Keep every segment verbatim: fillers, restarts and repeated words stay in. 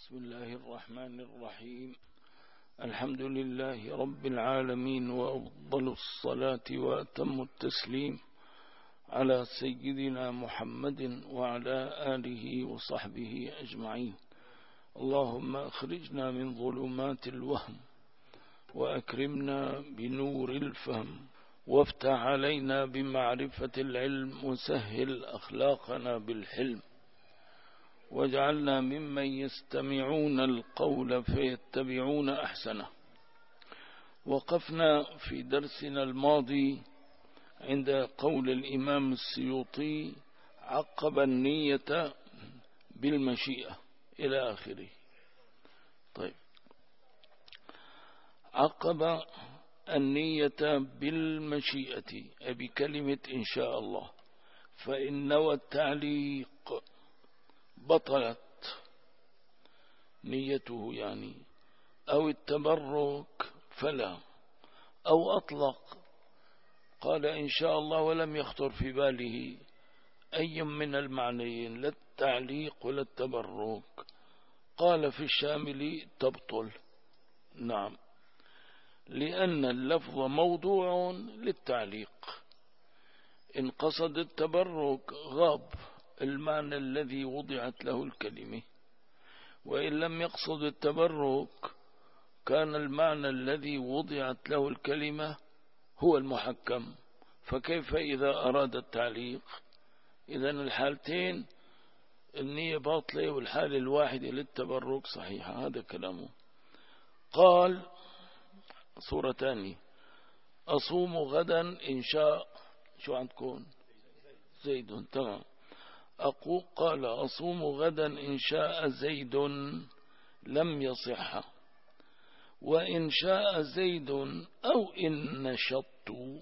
بسم الله الرحمن الرحيم. الحمد لله رب العالمين، وأفضل الصلاة وأتم التسليم على سيدنا محمد وعلى آله وصحبه أجمعين. اللهم أخرجنا من ظلمات الوهم وأكرمنا بنور الفهم، وافتح علينا بمعرفة العلم، وسهل أخلاقنا بالحلم، واجعلنا ممن يستمعون القول فيتبعون أحسنه. وقفنا في درسنا الماضي عند قول الإمام السيوطي: عقب النية بالمشيئة إلى آخره. طيب، عقب النية بالمشيئة أي بكلمة إن شاء الله، فإن نوى التعليق بطلت نيته يعني، أو التبرك فلا، أو أطلق قال إن شاء الله ولم يخطر في باله أي من المعنيين، لا التعليق ولا التبرك، قال في الشامل تبطل. نعم، لأن اللفظ موضوع للتعليق. إن قصد التبرك غاب المعنى الذي وضعت له الكلمة، وإن لم يقصد التبرك كان المعنى الذي وضعت له الكلمة هو المحكم. فكيف إذا أراد التعليق؟ إذن الحالتين النية باطلة، والحالة الواحدة للتبرك صحيحة. هذا كلامه. قال صورة ثانية: أصوم غدا إن شاء شو عندكم زيد. تمام. أقول قال أصوم غدا إن شاء زيد لم يصح، وإن شاء زيد أو إن نشطت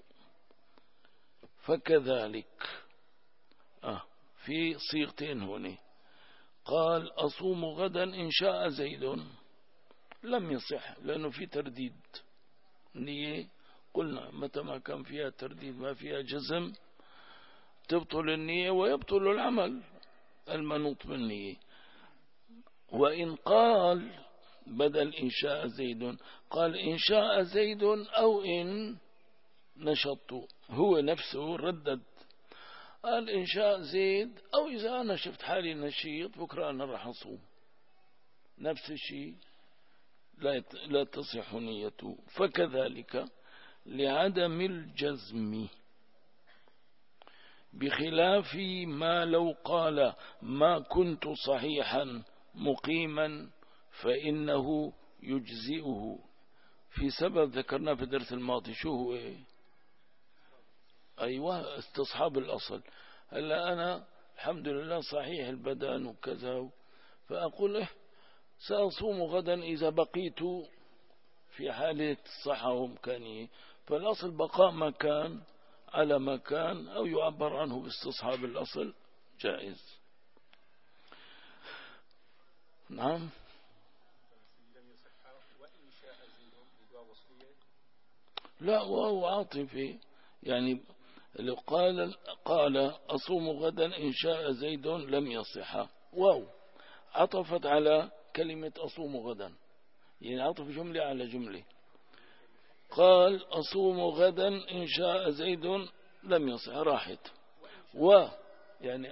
فكذلك. آه في صيغتين هنا. قال أصوم غدا إن شاء زيد لم يصح، لأنه في ترديد نية. قلنا متى ما كان فيها ترديد ما فيها جزم تبطل النية ويبطل العمل المنوط بالنية. وإن قال بدل إن شاء زيد قال إن شاء زيد أو إن نشطت، هو نفسه ردد، قال إن شاء زيد أو إذا أنا شفت حالي نشيط بكرة أنا راح أصوم، نفس الشيء لا لا تصح نيته. فكذلك لعدم الجزم، بخلاف ما لو قال ما كنت صحيحا مقيما فإنه يجزئه، في سبب ذكرناه في الدرس الماضي. شو هو؟ أيوة، استصحاب الأصل. هلا أنا الحمد لله صحيح البدن وكذا، فأقول إيه سأصوم غدا إذا بقيت في حالة الصحة وإمكانية، فالأصل بقاء مكان على مكان، أو يعبر عنه باستصحاب الأصل، جائز. نعم. لا، وهو عاطفي يعني. لو قال قال أصوم غدا إن شاء زيد لم يصح، واو عطفت على كلمة أصوم غدا، يعني عطف جملة على جملة. قال أصوم غدا إن شاء زيد لم يصح، راحت. و يعني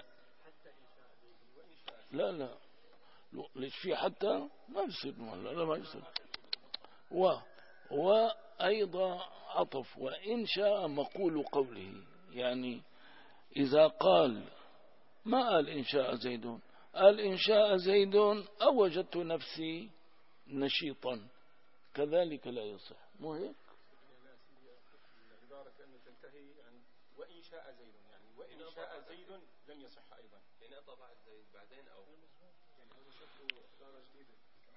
لا لا ليش في حتى ما بيصير، لا لا ما بيصير. و وأيضا عطف. وإن شاء مقول قوله، يعني إذا قال ما قال إن شاء زيد، قال إن شاء زيد أو وجدت نفسي نشيطا، كذلك لا يصح. مو هيك؟ العبارة كأنه تنتهي عن وإن شاء زيد، يعني وإن شاء زيد لم يصح أيضا، يعني أطلع بعد زيد بعدين، أو يعني هو شكله عبارة جديدة.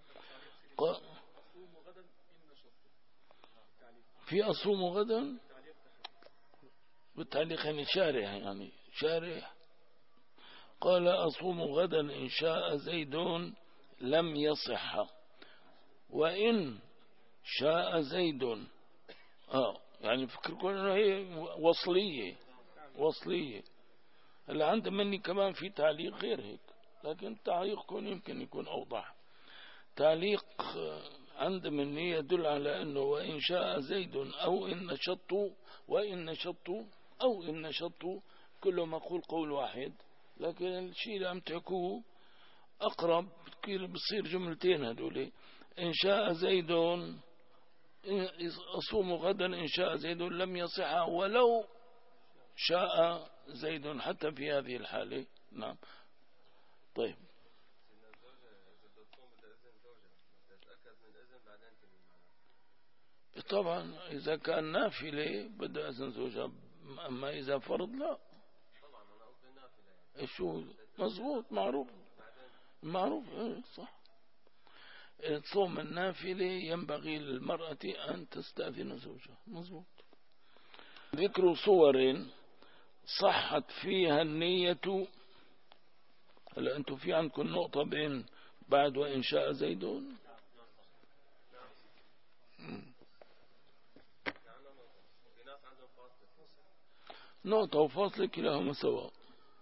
أصوم غدا إن نشطت، في أصوم غدا بالتعليق يعني شارح، يعني شارح. قال أصوم غدا إن شاء زيد لم يصح، وإن شاء زيد آه يعني فكركم أنه هي وصلية وصلية. اللي عند مني كمان في تعليق غير هيك، لكن تعليقكم يمكن يكون أوضح. تعليق عند مني يدل على أنه وإن شاء زيد أو إن نشطوا وإن نشطوا أو إن نشطوا كله مقول قول واحد، لكن الشيء اللي عم تحكوه أقرب بصير جملتين هذول. إن شاء زيد أصوم غدا إن شاء زيد لم يصح ولو شاء زيد حتى في هذه الحالة. نعم. طيب طبعا إذا كان نافلة بدأ أذن زوجها، أما إذا فرض لا. شو مظبوط معروف معروف إيه صح. صوم النافلة ينبغي للمرأة أن تستأذن زوجها مظبوط. ذكر صور صحت فيها النية. هلا أنتم في عندكم نقطة بين بعد وإن شاء زيد؟ نقطة وفاصلة كلاهما سواء.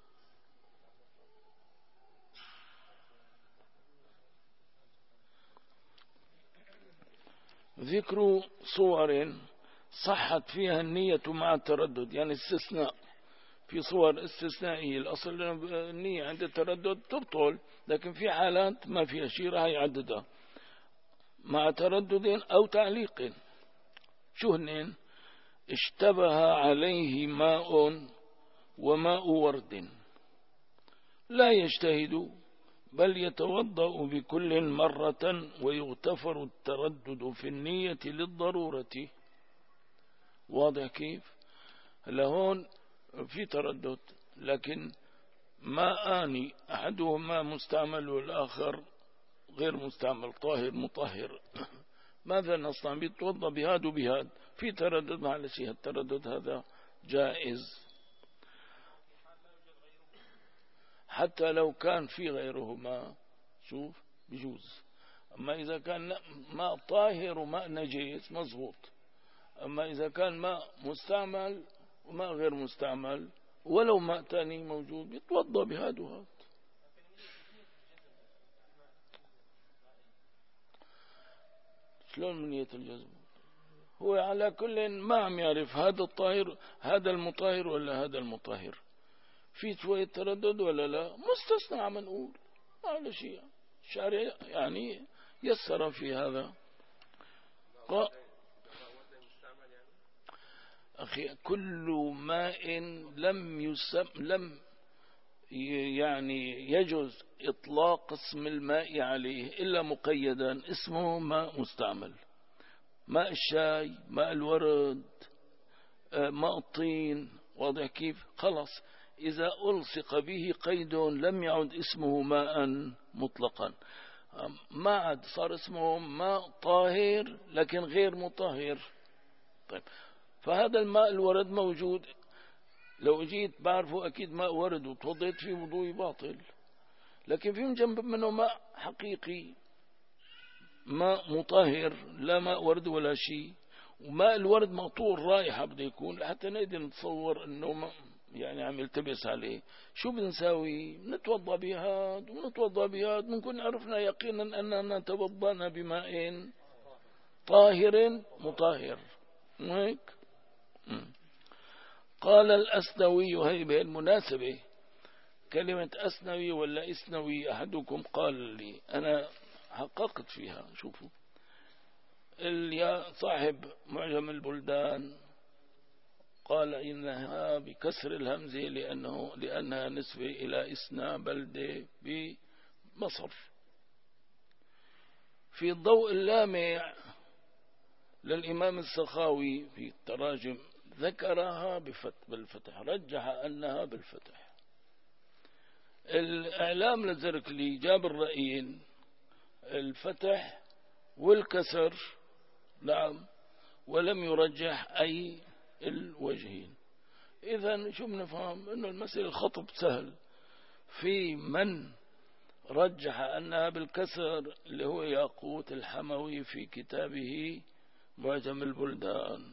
ذكر صور صحت فيها النية مع التردد، يعني استثناء. في صور استثنائية الأصل النية عند التردد تبطل، لكن في حالات ما فيها شيء راح يعددها مع تردد أو تعليق. شو هنين؟ اشتبه عليه ماء وماء ورد لا يجتهد بل يتوضأ بكل مرة ويغتفر التردد في النية للضرورة. واضح كيف؟ لهون في تردد، لكن ماءان أحدهما مستعمل والآخر غير مستعمل، طاهر مطهر. ماذا نصنع؟ بيتوضأ بهاد وبهاد. في تردد على شيء، التردد هذا جائز حتى لو كان في غيرهما. شوف بجوز. أما إذا كان ماء طاهر وماء نجيس مظبوط. أما إذا كان ماء مستعمل وماء غير مستعمل ولو ماء تاني موجود يتوضأ بهاد وهاد. شلون من نية الجزم؟ هو على كل ما عم يعرف هذا الطاهر هذا المطهر ولا هذا المطهر. في شوية تردد ولا لا؟ مستثنى عم نقول على شيء الشارع يعني يسر في هذا. أخي كل ماء لم يسم لم يعني يجوز إطلاق اسم الماء عليه إلا مقيدا اسمه ماء مستعمل. ماء الشاي، ماء الورد، ماء الطين. واضح كيف؟ خلاص إذا ألصق به قيد لم يعد اسمه ماء مطلقا، ما عاد صار اسمه ماء طاهر لكن غير مطهر. طيب فهذا الماء الورد موجود، لو جيت بعرفه أكيد ماء ورد وتوضيت فيه وضوء باطل، لكن في جنب منه ماء حقيقي ماء مطهر لا ماء ورد ولا شيء. وماء الورد مقطوع رائحة بده يكون حتى نقدر نتصور انه يعني عم يلتبس عليه. شو بنساوي؟ نتوضأ بهاد ونتوضأ بهاد، بنكون عرفنا يقينا أننا توضأنا بماء طاهر مطهر. هيك قال الأسنوي. هي بالمناسبة كلمة أسنوي ولا إسنوي أحدكم قال لي، أنا حققت فيها. شوفوا اليا صاحب معجم البلدان قال إنها بكسر الهمزة لأنه لأنها نسبة إلى إسنا بلدة بمصر. في الضوء اللامع للإمام السخاوي في التراجم ذكرها بالفتح، رجح أنها بالفتح. الإعلام للزركلي جاب الرأيين الفتح والكسر نعم، ولم يرجح أي الوجهين. إذن شو بنفهم؟ إنه المسألة الخطب سهل. في من رجح أنها بالكسر اللي هو ياقوت الحموي في كتابه معجم البلدان،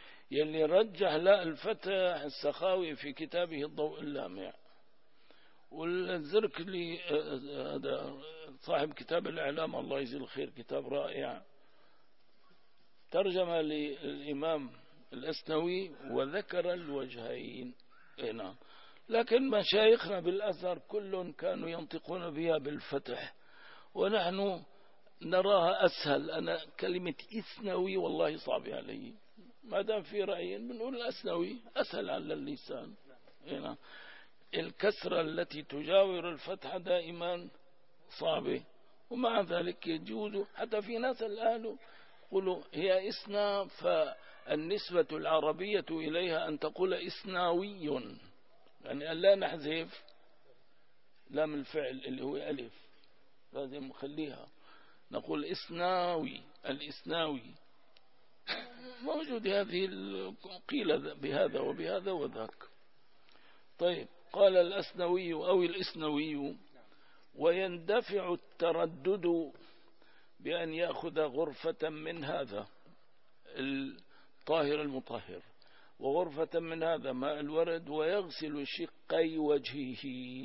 يلي رجح لا الفتح السخاوي في كتابه الضوء اللامع، والزركلي هذا صاحب كتاب الإعلام الله يجزيه الخير، كتاب رائع، ترجم للإمام الأسنوي وذكر الوجهين. نعم. لكن مشايخنا بالأثر كلهم كانوا ينطقون بها بالفتح، ونحن نراها أسهل. أنا كلمة إثنوي والله صعب علي، ما دام في رأيين بنقول الأسنوي أسهل على اللسان. نعم. الكسرة التي تجاور الفتحة دائما صعبة، ومع ذلك يجوز. حتى في ناس الآن يقولوا هي إثنى، فالنسبة العربية إليها أن تقول إثناوي، يعني أن لا نحذف لام الفعل اللي هو ألف، لازم نخليها نقول إثناوي، الإثناوي موجود. هذه قيل بهذا وبهذا وذاك. طيب، قال الأسنوي أو الإسنوي: ويندفع التردد بأن يأخذ غرفة من هذا الطاهر المطهر وغرفة من هذا ماء الورد، ويغسل شقي وجهه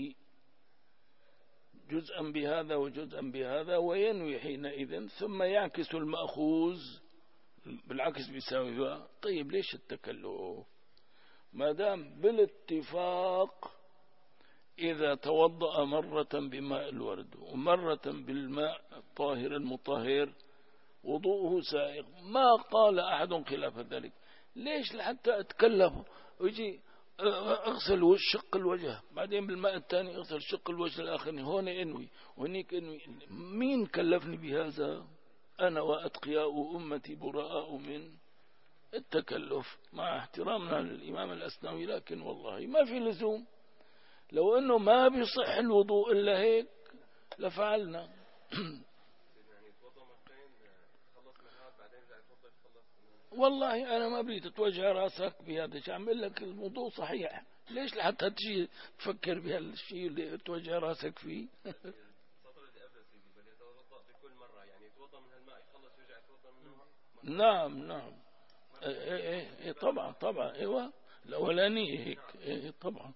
جزءا بهذا وجزءا بهذا، وينوي حينئذ، ثم يعكس المأخوذ بالعكس بيساوي. طيب ليش التكلف ما دام بالاتفاق إذا توضأ مرة بماء الورد ومرة بالماء الطاهر المطهر وضوءه سائغ؟ ما قال أحد خلاف ذلك. ليش لحتى أتكلف ويجي أغسل شق الوجه بعدين بالماء الثاني أغسل شق الوجه الآخر، هون انوي وهنيك انوي؟ مين كلفني بهذا؟ أنا وأتقياء أمتي براء من التكلف، مع احترامنا للإمام الأسنوي، لكن والله ما في لزوم. لو أنه ما بيصح الوضوء إلا هيك لفعلنا. والله أنا ما بدي تتوجع راسك بهذا الشيء، عم لك الموضوع صحيح، ليش لحتى تجي تفكر بهالشيء اللي توجع راسك فيه؟ نعم نعم ايه ايه ايه طبعا طبعا ايوه الاولانيه هيك ايه طبعا.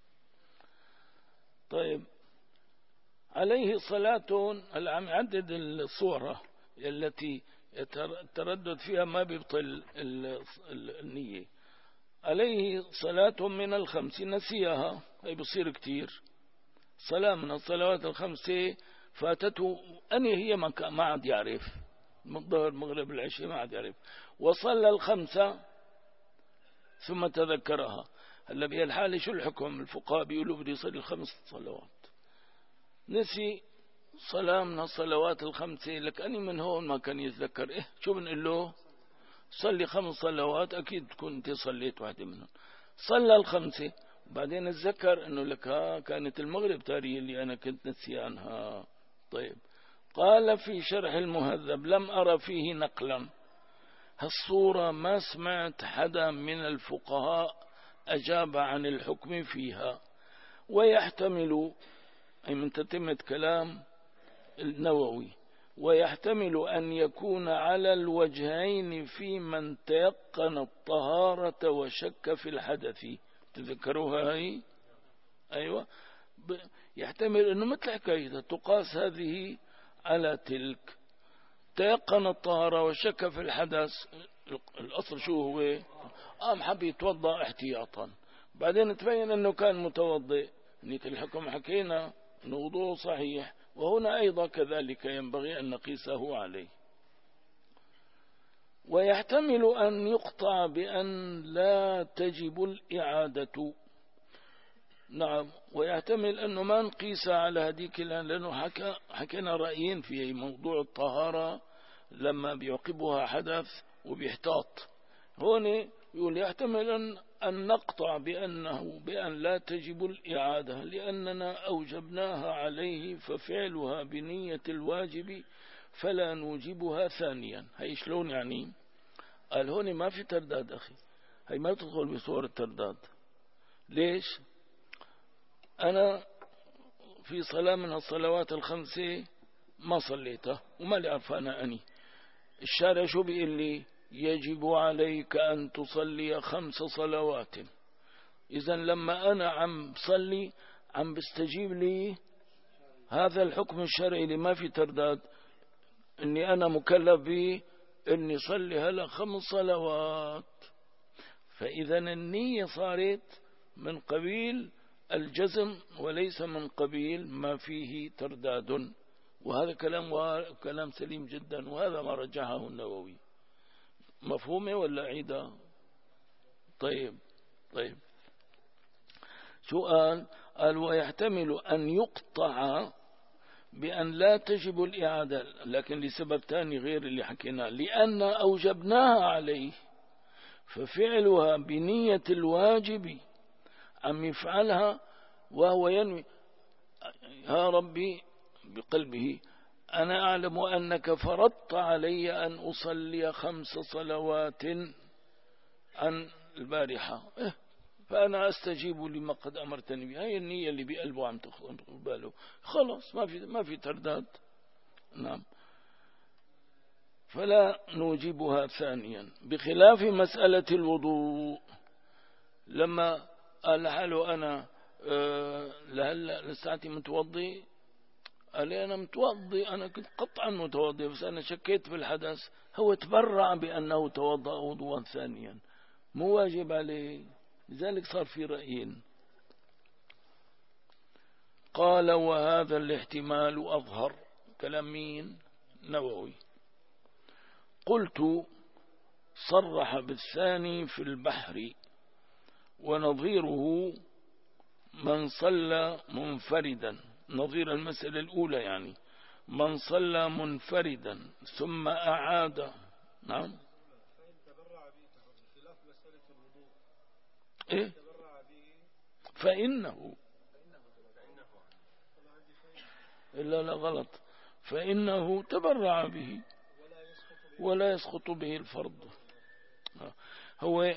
طيب، عليه صلاة. العم عدد الصورة التي التردد فيها ما بيبطل النية. عليه صلاة من الخمس نسيها، أي بصير كتير. صلاة من الصلوات الخمسة فاتته أني هي ما عاد يعرف، الظهر المغرب العشاء ما عاد يعرف، وصلى الخمسة ثم تذكرها. هلا بهالحالة شو الحكم؟ الفقهاء بيقولوا بده يصلي الخمس صلوات، نسي صلاة من الصلوات الخمسة، لك أني من هون ما كان يتذكر. إيه شو بنقول له؟ صلي خمس صلوات، أكيد كنت صليت واحدة منهم. صلى الخمسة بعدين اتذكر أنه لك ها كانت المغرب تاريخ اللي أنا كنت نسيانها. طيب، قال في شرح المهذب: لم أرى فيه نقلا. هالصورة ما سمعت حدا من الفقهاء أجاب عن الحكم فيها. ويحتمل، أي من تتمة كلام النووي، ويحتمل أن يكون على الوجهين في من تيقن الطهارة وشك في الحدث. تذكروها هاي؟ أيوة، يحتمل أنه مثل حكاية تقاس هذه على تلك. تيقن الطهارة وشك في الحدث، الأصل شو هو؟ قام حب يتوضأ احتياطا، بعدين تبين أنه كان متوضئ، نيك الحكم حكينا أنه وضوء صحيح. وهنا أيضا كذلك ينبغي أن نقيسه عليه. ويحتمل أن يقطع بأن لا تجب الإعادة. نعم، ويحتمل أنه ما نقيس على هذيك، لأنه حكى حكينا رأيين في موضوع الطهارة لما بيعقبها حدث وبيحتاط. هون يقول يحتمل أن, أن نقطع بأنه بأن لا تجب الإعادة لأننا أوجبناها عليه ففعلها بنية الواجب فلا نوجبها ثانيا. هاي شلون يعني؟ قال هون ما في ترداد أخي، هاي ما تدخل بصور الترداد. ليش؟ أنا في صلاة من الصلوات الخمسة ما صليتها وما لي عرف أنا أني الشارع شو بيقول لي؟ يجب عليك أن تصلي خمس صلوات. إذن لما أنا عم صلي عم بستجيب لي هذا الحكم الشرعي اللي ما في ترداد، اني انا مكلف به اني صلي هلا خمس صلوات. فاذا النية صارت من قبيل الجزم وليس من قبيل ما فيه ترداد، وهذا كلام كلام سليم جدا، وهذا ما رجحه النووي. مفهومه ولا عيدة؟ طيب طيب سؤال، قال ويحتمل أن يقطع بأن لا تجب الإعادة، لكن لسبب ثاني غير اللي حكيناه، لأن أوجبناها عليه، ففعلها بنية الواجب عم يفعلها وهو ينوي يا ربي بقلبه أنا أعلم أنك فرضت علي أن أصلي خمس صلوات عن البارحة، فأنا أستجيب لما قد أمرتني بها. هي النية اللي بقلبه عم تخطر باله، خلاص ما في ما في ترداد. نعم، فلا نوجبها ثانيا، بخلاف مسألة الوضوء. لما قال له أنا أه لهلا لساعتي متوضي، قال لي أنا متوضي، أنا كنت قطعا متوضي بس أنا شكيت في الحدث، هو تبرع بأنه توضأ وضوءا ثانيا، مو واجب عليه. لذلك صار في رأيين. قال وهذا الاحتمال أظهر، كلام مين؟ نووي. قلت صرح بالثاني في البحر، ونظيره من صلى منفردا، نظير المسألة الأولى يعني، من صلى منفردا ثم أعاد. نعم، إيه؟ فإنه إلا لا غلط، فإنه تبرع به ولا يسقط به الفرض. هو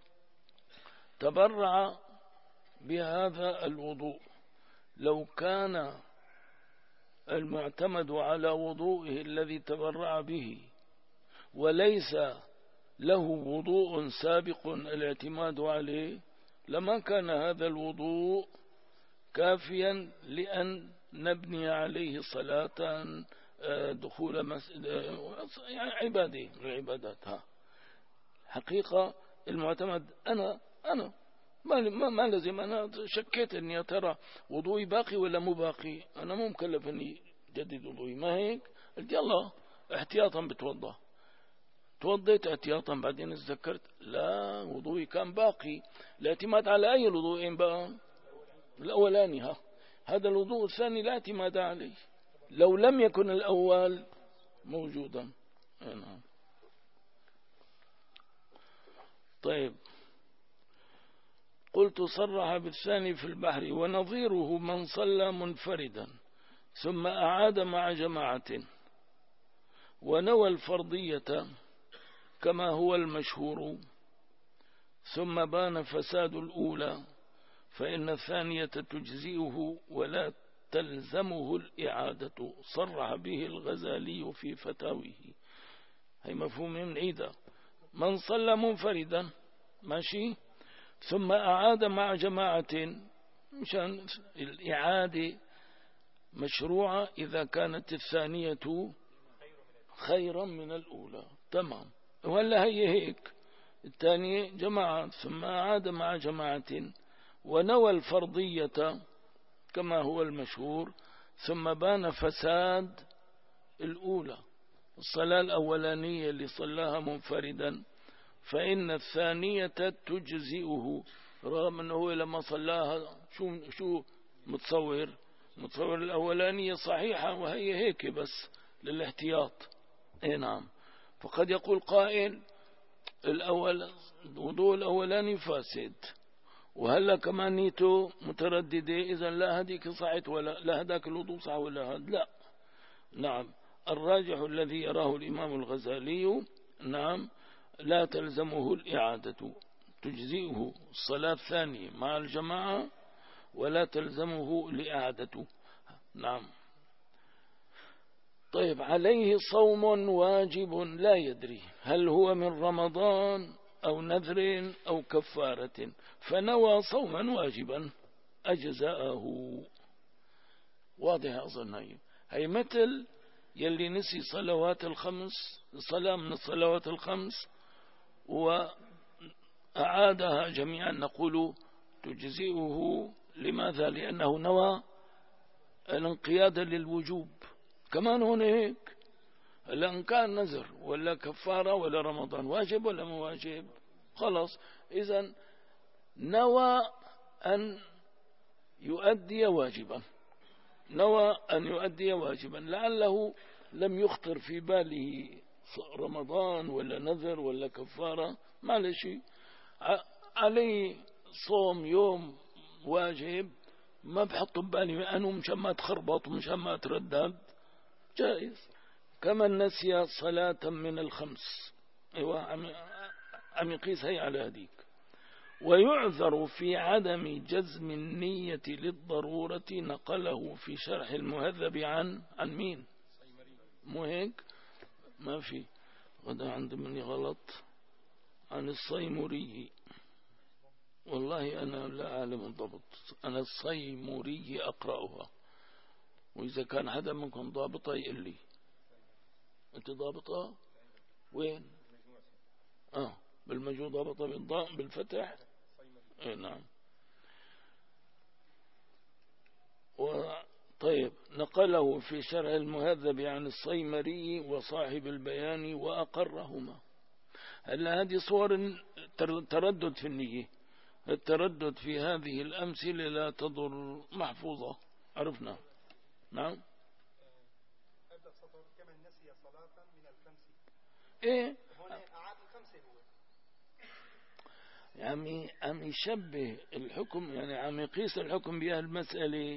تبرع بهذا الوضوء، لو كان المعتمد على وضوئه الذي تبرع به وليس له وضوء سابق الاعتماد عليه، لما كان هذا الوضوء كافيا لأن نبني عليه صلاة دخول مسجد، يعني عبادة من العبادات. ها حقيقة المعتمد أنا أنا ما ما لازم، أنا شكيت إني ترى وضوئي باقي ولا مو باقي، أنا مو مكلف إني جدد وضوئي، ما هيك؟ قلت يلا احتياطا بتوضأ، توضيت احتياطا، بعدين اتذكرت لا وضوئي كان باقي. الاعتماد على أي الوضوءين بقى؟ الأولاني. ها هذا الوضوء الثاني لا اعتماد عليه لو لم يكن الأول موجودا. نعم. طيب، قلت صرح بالثاني في البحر، ونظيره من صلى منفردا ثم أعاد مع جماعة ونوى الفرضية كما هو المشهور، ثم بان فساد الأولى، فإن الثانية تجزئه ولا تلزمه الإعادة، صرح به الغزالي في فتاويه. هي مفهوم من عيدة، من صلى منفردا ماشي ثم أعاد مع جماعة، مشان الإعادة مشروعة إذا كانت الثانية خيرا من الأولى. تمام، ولا هي هيك، الثانية جماعة ثم أعاد مع جماعة ونوى الفرضية كما هو المشهور، ثم بان فساد الأولى، الصلاة الأولانية اللي صلاها منفردا، فإن الثانية تجزئه، رغم أنه لما صلاها شو شو متصور متصور الأولانية صحيحة وهي هيك بس للاحتياط. اي نعم. فقد يقول قائل الأول الوضوء الأولاني فاسد، وهلا كمان نيته مترددة، إذا لا هديك صحت ولا لا هداك الوضوء صح ولا هذا لا. نعم، الراجح الذي يراه الإمام الغزالي، نعم، لا تلزمه الإعادة، تجزئه الصلاة الثانية مع الجماعة ولا تلزمه الإعادة. نعم. طيب، عليه صوم واجب لا يدري هل هو من رمضان أو نذر أو كفارة، فنوى صوما واجبا أجزاءه. واضح أظن هي هي مثل يلي نسي صلوات الخمس، صلاة من الصلوات الخمس وأعادها جميعا، نقول تجزئه. لماذا؟ لأنه نوى الانقياد للوجوب. كمان هنا هيك، لأن كان نذر ولا كفارة ولا رمضان، واجب ولا مو واجب؟ خلاص، إذن نوى أن يؤدي واجبا، نوى أن يؤدي واجبا، لعله لم يخطر في باله رمضان ولا نذر ولا كفارة، ما شيء عليه صوم يوم واجب، ما بحط ببالي أنه مشان ما تخربط ومشان ما تردد، جائز. كما نسي صلاة من الخمس، أيوة عم يقيس هي على هذيك. ويعذر في عدم جزم النية للضرورة، نقله في شرح المهذب عن عن مين؟ مو هيك؟ ما في غدا عند مني غلط، عن الصيموري. والله أنا لا أعلم الضبط، أنا الصيموري أقرأها، وإذا كان حدا منكم ضابطة يقول لي. أنت ضابطة وين؟ آه بالمجهول ضابطة بالضاء بالفتح. إيه نعم. طيب، نقله في شرح المهذب عن الصيمري وصاحب البيان وأقرهما. هلا هذه صور تردد في النية، التردد في هذه الأمثلة لا تضر، محفوظة، عرفنا. نعم. كمن نسي صلاة من الخمس. ايه هنا أعاد الخمسة هو. يعني عم يشبه الحكم، يعني عم يقيس الحكم بهالمسألة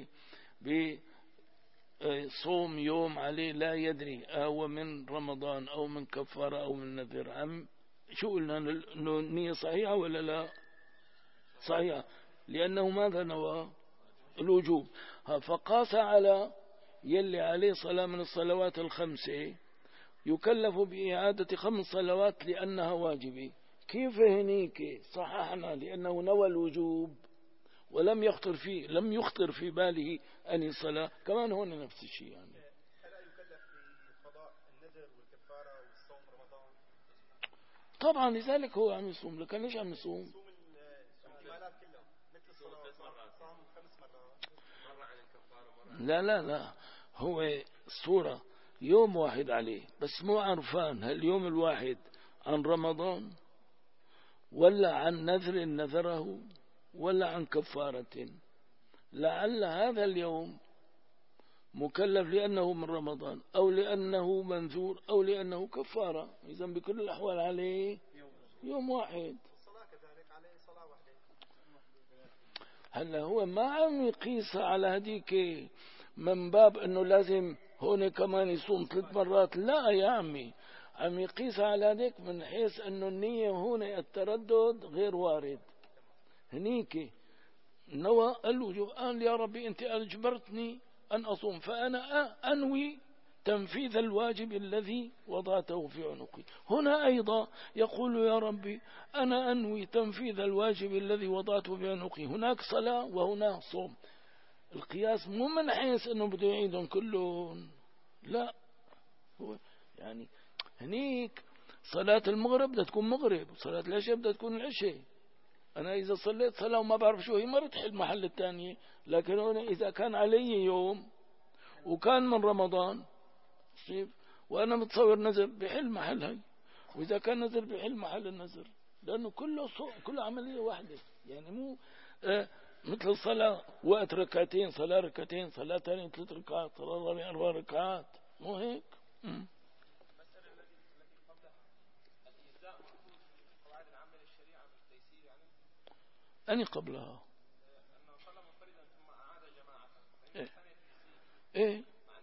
بصوم يوم عليه لا يدري أو من رمضان أو من كفارة أو من نذر. عم شو قلنا؟ إنه النية صحيحة ولا لا؟ صحيحة، لأنه ماذا نوى؟ الوجوب. فقاس على يلي عليه صلاة من الصلوات الخمسة، يكلف بإعادة خمس صلوات لأنها واجبة. كيف هنيك صححنا؟ لأنه نوى الوجوب ولم يخطر فيه لم يخطر في باله أن صلاة. كمان هون نفس الشيء. يعني هل يكلف بقضاء النذر والكفارة والصوم رمضان؟ طبعا، لذلك هو عم يصوم. لكن ليش عم يصوم؟ يصوم الاحتمالات كلها، مثل الصلاة صام خمس مرات، مرة عن الكفارة مرة. لا لا لا، هو الصورة يوم واحد عليه، بس مو عرفان هل اليوم الواحد عن رمضان ولا عن نذر نذره ولا عن كفارة. لعل هذا اليوم مكلف لأنه من رمضان أو لأنه منذور أو لأنه كفارة. إذا بكل الأحوال عليه يوم واحد. الصلاة كذلك عليه صلاة واحدة. هلا هو ما عم يقيس على هديك من باب أنه لازم هون كمان يصوم ثلاث مرات، لا يا عمي، عم يقيس على هذيك من حيث أنه النية هون التردد غير وارد. هنيك نوى الوجوب، قال يا ربي أنت أجبرتني أن أصوم، فأنا أنوي تنفيذ الواجب الذي وضعته في عنقي. هنا أيضا يقول يا ربي أنا أنوي تنفيذ الواجب الذي وضعته في عنقي. هناك صلاة وهناك صوم. القياس مو من حيث أنه بده يعيدهم كلهم، لا، هو يعني هنيك صلاة المغرب بدها تكون مغرب، صلاة العشاء بدها تكون العشاء. أنا إذا صليت صلاة وما بعرف شو هي ما بتحل المحل الثانية. لكن هنا إذا كان علي يوم وكان من رمضان وأنا متصور نذر بحل محل هاي، وإذا كان نذر بحل محل النذر، لأنه كله صو... كله عملية واحدة. يعني مو آه مثل الصلاة وقت ركعتين، صلاة ركعتين، صلاة ثانية ثلاث ركعات، صلاة رابعة أربع ركعات، مو هيك؟ م. أني قبلها إيه؟ إيه؟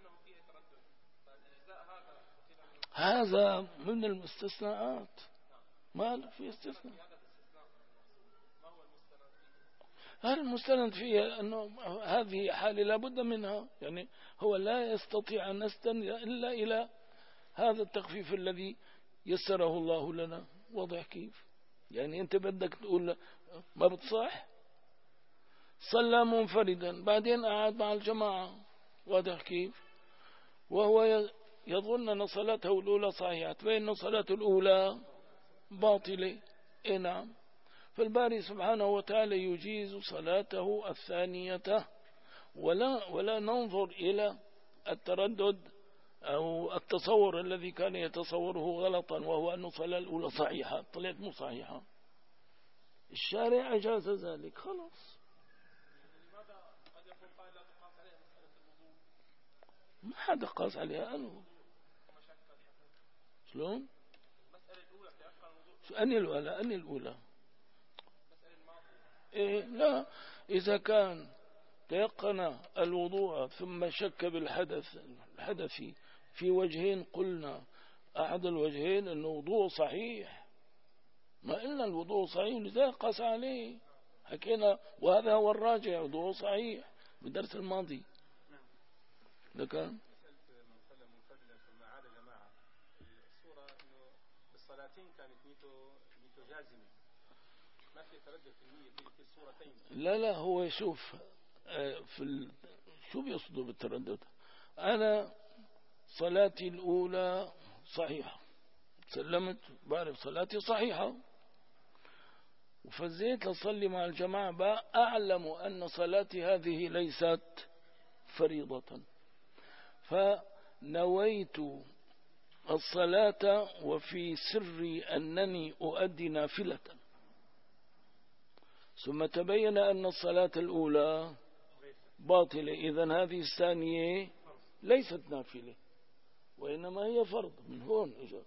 هذا من المستثناءات، ما في استثناء. هل المستند فيها أنه هذه حالة لابد منها؟ يعني هو لا يستطيع أن نستند إلا إلى هذا التخفيف الذي يسره الله لنا. واضح كيف؟ يعني أنت بدك تقول ما بتصح صلى منفردا بعدين قعد مع الجماعة، واضح كيف؟ وهو يظن أن صلاته الأولى صحيحة فإن صلاته الأولى باطلة. إيه نعم. فالباري سبحانه وتعالى يجيز صلاته الثانية، ولا, ولا ننظر إلى التردد أو التصور الذي كان يتصوره غلطا، وهو أن الصلاة الأولى صحيحة طلعت مو صحيحة. الشارع أجاز ذلك خلاص. ما حدا قاس عليها. أنه شلون أني الأولى أني الأولى إيه لا، إذا كان تيقن الوضوء ثم شك بالحدث الحدث في وجهين، قلنا أحد الوجهين أنه وضوء صحيح، ما إلا الوضوء صحيح لذلك قاس عليه حكينا، وهذا هو الراجع وضوء صحيح بالدرس الماضي. لكن لا لا هو شوف في ال... شو بيقصدوا بالتردد؟ أنا صلاتي الأولى صحيحة، سلمت بعرف صلاتي صحيحة، وفزيت لصلي مع الجماعة بقى أعلم أن صلاتي هذه ليست فريضة، فنويت الصلاة وفي سري أنني أؤدي نافلة، ثم تبين أن الصلاة الأولى باطلة، إذن هذه الثانية ليست نافلة وإنما هي فرض. من هون إجا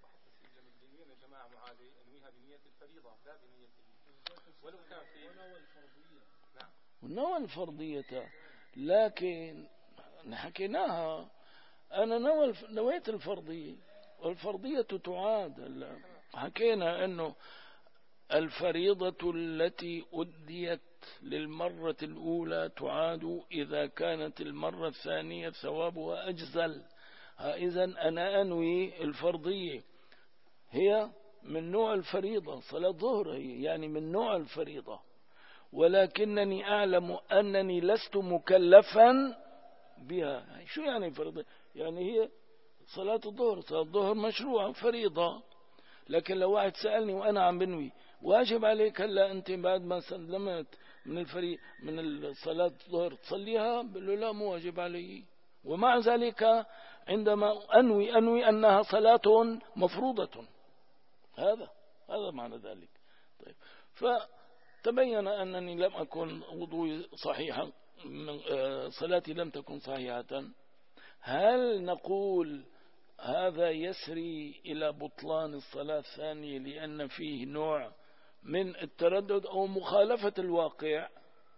ونوى الفرضية، لكن حكيناها أنا نوى نويت الفرضية والفرضية تعاد. حكينا أنه الفريضة التي أديت للمرة الأولى تعاد إذا كانت المرة الثانية ثوابها أجزل. إذن أنا أنوي الفرضية هي من نوع الفريضة، صلاة ظهر هي يعني من نوع الفريضة، ولكنني أعلم أنني لست مكلفا بها. شو يعني فريضة؟ يعني هي صلاة الظهر، صلاة الظهر مشروعة فريضة، لكن لو واحد سألني وأنا عم بنوي واجب عليك هلا أنت بعد ما سلمت من الفريق من الصلاة الظهر تصليها؟ بقول له لا مو واجب علي، ومع ذلك عندما أنوي أنوي أنها صلاة مفروضة. هذا هذا معنى ذلك. طيب، فتبين أنني لم أكن وضوئي صحيحا، صلاتي لم تكن صحيحة. هل نقول هذا يسري إلى بطلان الصلاة الثانية لأن فيه نوع من التردد أو مخالفة الواقع؟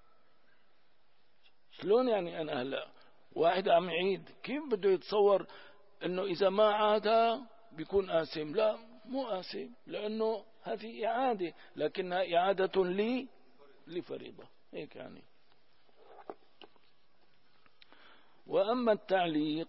شلون يعني أنا هلا واحد عم يعيد كيف بده يتصور أنه إذا ما عاد بيكون آثم؟ لا مو آثم، لأنه هذه إعادة لكنها إعادة لي لفريضة هيك يعني. وأما التعليق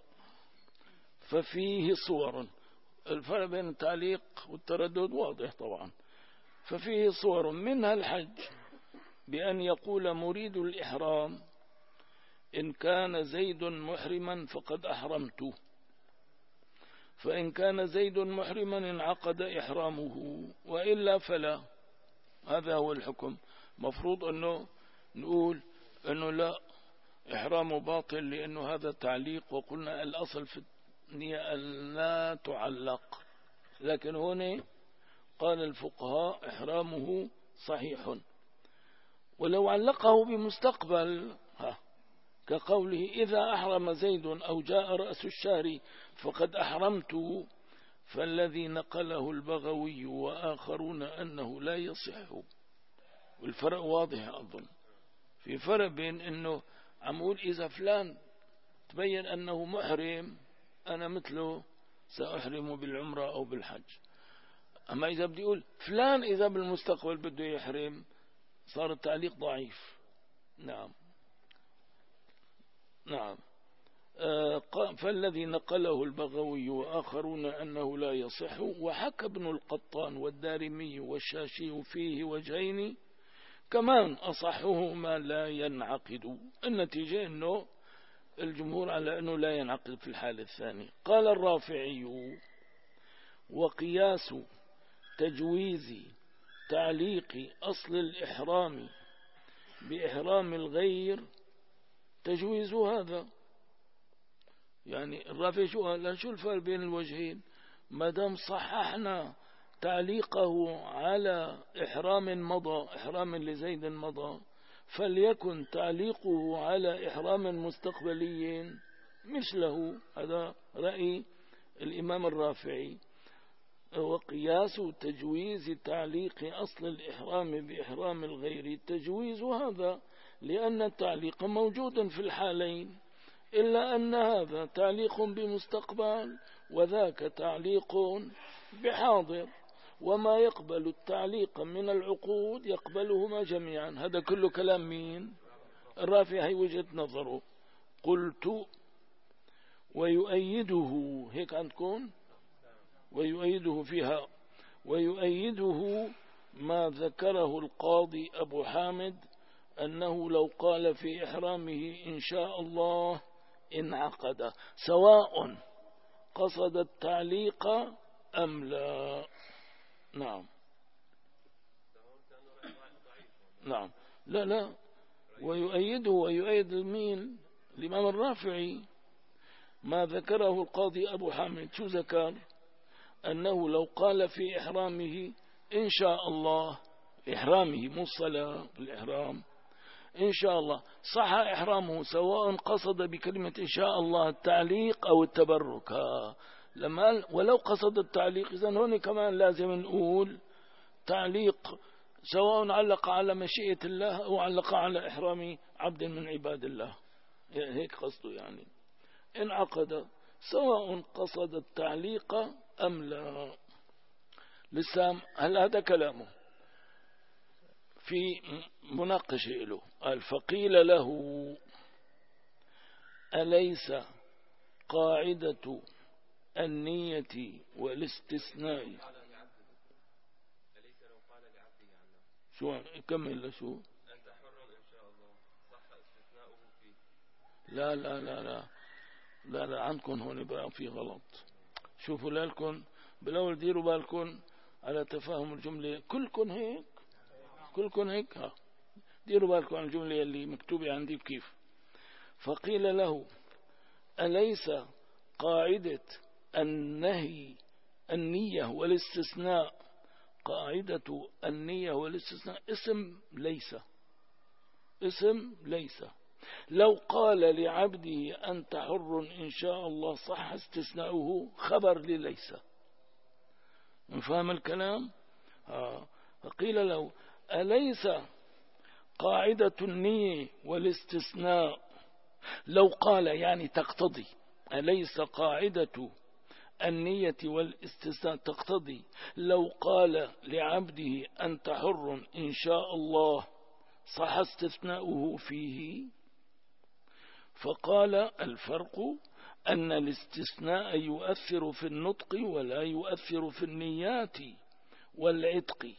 ففيه صور. الفرق بين التعليق والتردد واضح طبعا. ففيه صور منها الحج بأن يقول مريد الإحرام إن كان زيد محرما فقد أحرمت، فإن كان زيد محرما انعقد إحرامه وإلا فلا. هذا هو الحكم. مفروض أنه نقول أنه لا إحرامه باطل لأنه هذا تعليق، وقلنا الأصل في النية أن لا تعلق، لكن هنا قال الفقهاء إحرامه صحيح. ولو علقه بمستقبل ها كقوله إذا أحرم زيد أو جاء رأس الشهر فقد أحرمت، فالذي نقله البغوي وآخرون أنه لا يصح. والفرق واضح أظن. في فرق بين أنه عم أقول إذا فلان تبين أنه محرم أنا مثله سأحرم بالعمرة أو بالحج. أما إذا بدي أقول فلان إذا بالمستقبل بده يحرم صار التعليق ضعيف. نعم نعم. فالذي نقله البغوي وآخرون أنه لا يصح. وحكى ابن القطان والدارمي والشاشي فيه وجهين كمان أصحهما لا ينعقد. النتيجة أنه الجمهور على أنه لا ينعقد في الحالة الثانية. قال الرافعي: وقياس تجويز تعليق أصل الإحرام بإحرام الغير تجويز هذا. يعني الرافعي شو لا شو الفرق بين الوجهين؟ ما دام صححنا تعليقه على إحرام مضى، إحرام لزيد مضى، فليكن تعليقه على إحرام مستقبلي مثله. هذا رأي الإمام الرافعي. وقياس تجويز تعليق أصل الإحرام بإحرام الغير تجويز هذا، لأن التعليق موجود في الحالين، إلا أن هذا تعليق بمستقبل وذاك تعليق بحاضر، وما يقبل التعليق من العقود يقبلهما جميعا. هذا كله كلام مين؟ الرافعي، هي وجهة نظره. قلت: ويؤيده، هيك عندكم ويؤيده فيها، ويؤيده ما ذكره القاضي أبو حامد أنه لو قال في إحرامه إن شاء الله انعقد، سواء قصد التعليق أم لا. نعم نعم لا لا ويؤيده، ويؤيد المين؟ الإمام الرافعي. ما ذكره القاضي أبو حامد، شو ذكر؟ أنه لو قال في إحرامه إن شاء الله، إحرامه مو الصلاة، بالإحرام إن شاء الله، صح إحرامه سواء قصد بكلمة إن شاء الله التعليق أو التبرك. لما ولو قصد التعليق، إذن هون كمان لازم نقول تعليق سواء علق على مشيئة الله أو علق على إحرام عبد من عباد الله، هيك قصده. يعني انعقد سواء قصد التعليق أم لا. لسه هل هذا كلامه في مناقشة له؟ قال: فقيل له: أليس قاعدة النية والاستثناء؟ شو كمل شو؟ أنت حر إن شاء الله، صح استثناؤه فيه. لا لا لا لا لا لا عندكم هون بقى في غلط. شوفوا لكم بالأول، ديروا بالكم على تفاهم الجملة. كلكم هيك كلكم هيك ها ديروا بالكم على الجملة اللي مكتوبة عندي كيف. فقيل له: أليس قاعدة النهي النية والاستثناء، قاعدة النية والاستثناء اسم ليس، اسم ليس. لو قال لعبده أنت حر إن شاء الله صح استثناؤه خبر لليس. نفهم الكلام؟ آه. فقيل له: أليس قاعدة النية والاستثناء، لو قال يعني تقتضي، أليس قاعدة النية والاستثناء تقتضي لو قال لعبده أنت حر إن شاء الله صح استثناؤه فيه؟ فقال: الفرق أن الاستثناء يؤثر في النطق ولا يؤثر في النيات والعتق،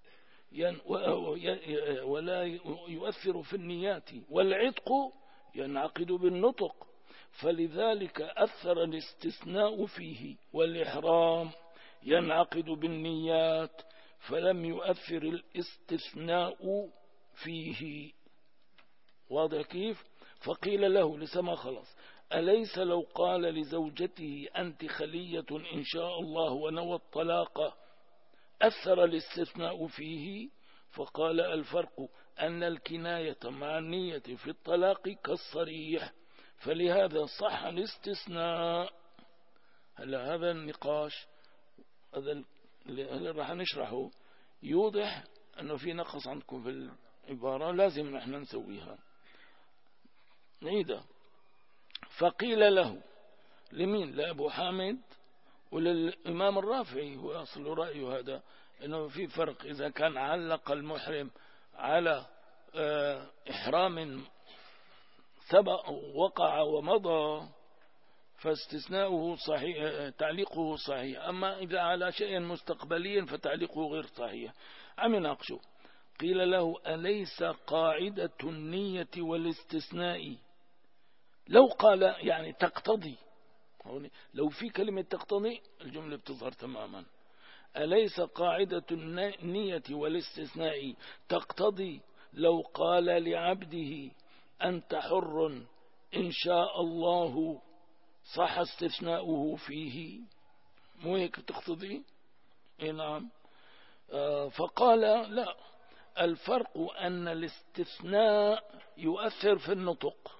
ولا يؤثر في النيات، والعتق ينعقد بالنطق، فلذلك أثر الاستثناء فيه، والإحرام ينعقد بالنيات فلم يؤثر الاستثناء فيه. واضح كيف؟ فقيل له لسما خلاص: أليس لو قال لزوجته أنت خلية إن شاء الله ونوى الطلاق أثر الاستثناء فيه؟ فقال: الفرق أن الكناية مع النية في الطلاق كالصريح، فلهذا صح الاستثناء. هلا هذا النقاش هذا اللي راح نشرحه يوضح أنه في نقص عندكم في العبارة، لازم نحن نسويها نعيدها. فقيل له، لمين؟ لأبو حامد وللإمام الرافعي، هو أصل رأيه هذا، أنه في فرق إذا كان علق المحرم على إحرام سبق وقع ومضى فاستثناؤه صحيح، تعليقه صحيح، أما إذا على شيء مستقبلي فتعليقه غير صحيح. عم يناقشوا. قيل له أليس قاعدة النية والاستثناء لو قال يعني تقتضي، لو في كلمة تقتضي الجملة بتظهر تماما. أليس قاعدة النية والاستثناء تقتضي لو قال لعبده أنت حر إن شاء الله صح استثناؤه فيه، مو هيك تقتضي؟ إيه نعم. آه فقال لا، الفرق أن الاستثناء يؤثر في النطق،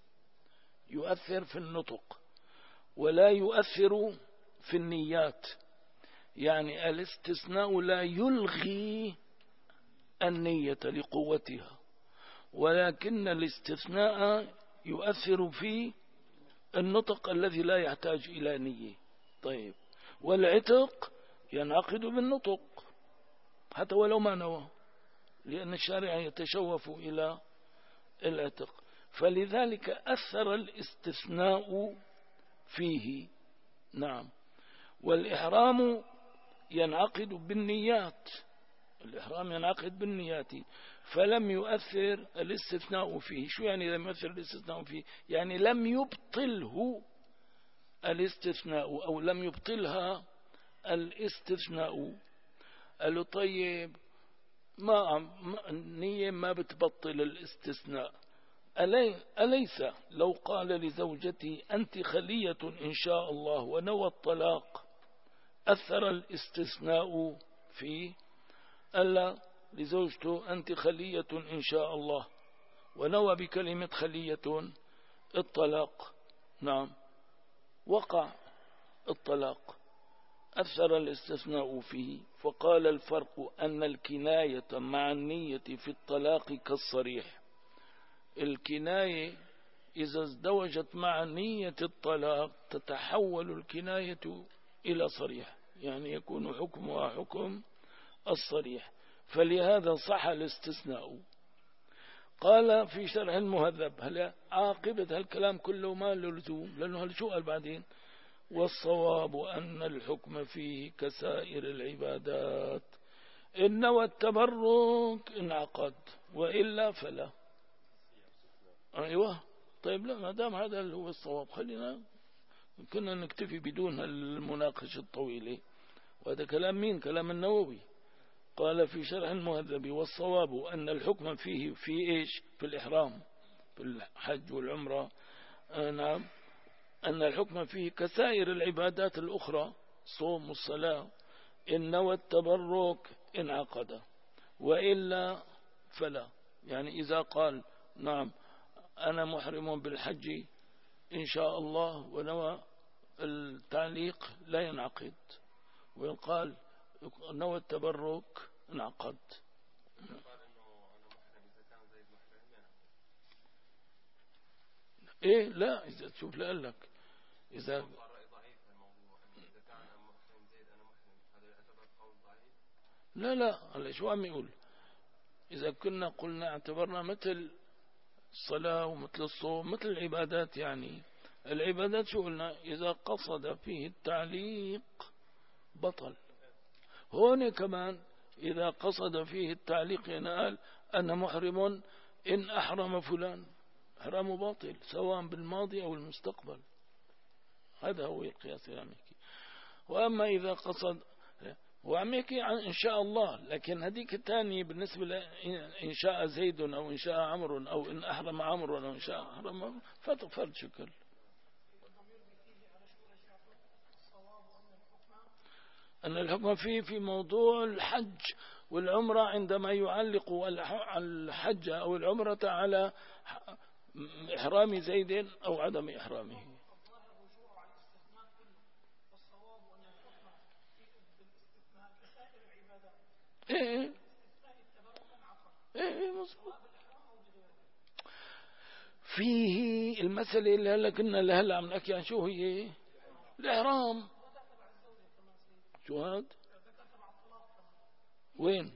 يؤثر في النطق ولا يؤثر في النيات. يعني الاستثناء لا يلغي النية لقوتها، ولكن الاستثناء يؤثر في النطق الذي لا يحتاج إلى نية. طيب، والعتق ينعقد بالنطق حتى ولو ما نوى، لأن الشارع يتشوف إلى العتق، فلذلك أثر الاستثناء فيه. نعم. والإحرام ينعقد بالنيات، الإحرام ينعقد بالنيات، فلم يؤثر الاستثناء فيه. شو يعني لم يؤثر الاستثناء فيه؟ يعني لم يبطله الاستثناء أو لم يبطلها الاستثناء. قالوا طيب ما النية ما بتبطل الاستثناء، أليس لو قال لزوجتي أنت خلية إن شاء الله ونوى الطلاق أثر الاستثناء فيه؟ ألا لزوجته أنت خلية إن شاء الله ونوى بكلمة خلية الطلاق. نعم، وقع الطلاق، أثر الاستثناء فيه. فقال الفرق أن الكناية مع النية في الطلاق كالصريح. الكناية إذا ازدوجت مع نية الطلاق تتحول الكناية إلى صريح، يعني يكون حكمها حكم الصريح، فلهذا صح الاستثناء. قال في شرح المهذب، هل عاقبة هالكلام كله ما له لزوم، لأنه هل شو قال بعدين؟ والصواب أن الحكم فيه كسائر العبادات، إن نوى التبرك انعقد وإلا فلا. أيوة. طيب لا، ما دام هذا اللي هو الصواب خلينا كنا نكتفي بدون المناقشة الطويلة. وهذا كلام مين؟ كلام النووي. قال في شرح المهذب والصواب أن الحكم فيه في إيش؟ في الإحرام، في الحج والعمرة. آه نعم، أن الحكم فيه كسائر العبادات الأخرى، صوم والصلاة، إن نوى التبرك انعقد وإلا فلا. يعني إذا قال نعم أنا محرم بالحج إن شاء الله ونوى التعليق لا ينعقد، وإن قال نوى التبرك انعقد. إيه لا، إذا تشوف لك إذا لا لا على شو عم يقول؟ إذا كنا قلنا اعتبرنا مثل الصلاة ومثل الصوم مثل العبادات، يعني العبادات شو قلنا؟ إذا قصد فيه التعليق بطل. هون كمان إذا قصد فيه التعليق ينال أنا محرم إن أحرم فلان، حرام باطل سواء بالماضي أو المستقبل. هذا هو القياس الأمريكي. وأما إذا قصد وعم يحكي عن إن شاء الله، لكن هذيك الثانية بالنسبة لإن شاء زيد أو إن شاء عمرو أو إن أحرم عمرو أو إن شاء أحرم فرد شكل. أن الحكم فيه في موضوع الحج والعمرة عندما يعلق الحج أو العمرة على إحرام زيد أو عدم إحرامه. إيه إيه مظبوط. فيه المسألة اللي هلا كنا اللي هلا عم نحكي عن شو هي الإحرام. شو هاد؟ وين؟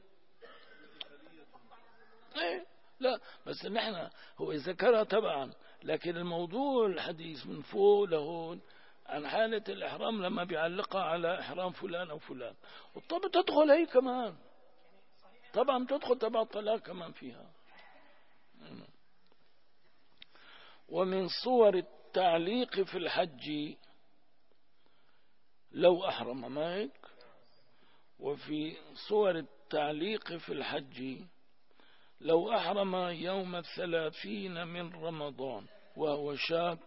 إيه لا، بس نحن هو ذكرها طبعا، لكن الموضوع الحديث من فوق لهون عن حالة الإحرام لما بيعلقها على إحرام فلان أو فلان. والطب تدخل هي كمان طبعا تدخل تبع الطلاق كمان فيها. ومن صور التعليق في الحج لو أحرم، ما هيك؟ وفي صور التعليق في الحج لو أحرم يوم الثلاثين من رمضان وهو شاك،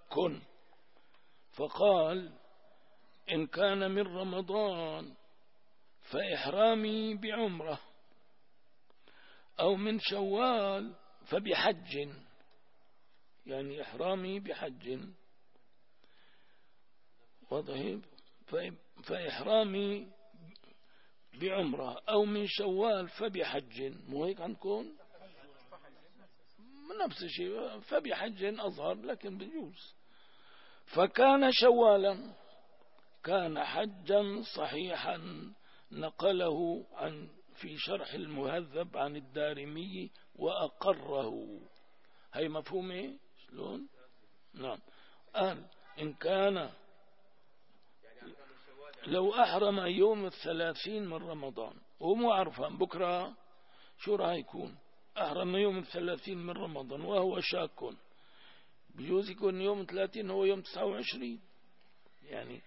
فقال إن كان من رمضان فإحرامي بعمرة، أو من شوال فبحج، يعني إحرامي بحج، وضهب فإحرامي بعمرة، أو من شوال فبحج، مو هيك عندكم نفس الشيء، فبحج أظهر لكن بيجوز. فكان شوالا كان حجا صحيحا، نقله عن في شرح المهذب عن الدارمي وأقره. هي مفهومة شلون؟ نعم. قال إن كان لو أحرم يوم الثلاثين من رمضان ومو عرفان بكرة شو راح يكون، أحرم يوم الثلاثين من رمضان وهو شاك، بيجوز يكون يوم ثلاثين هو يوم تسعة وعشرين، يعني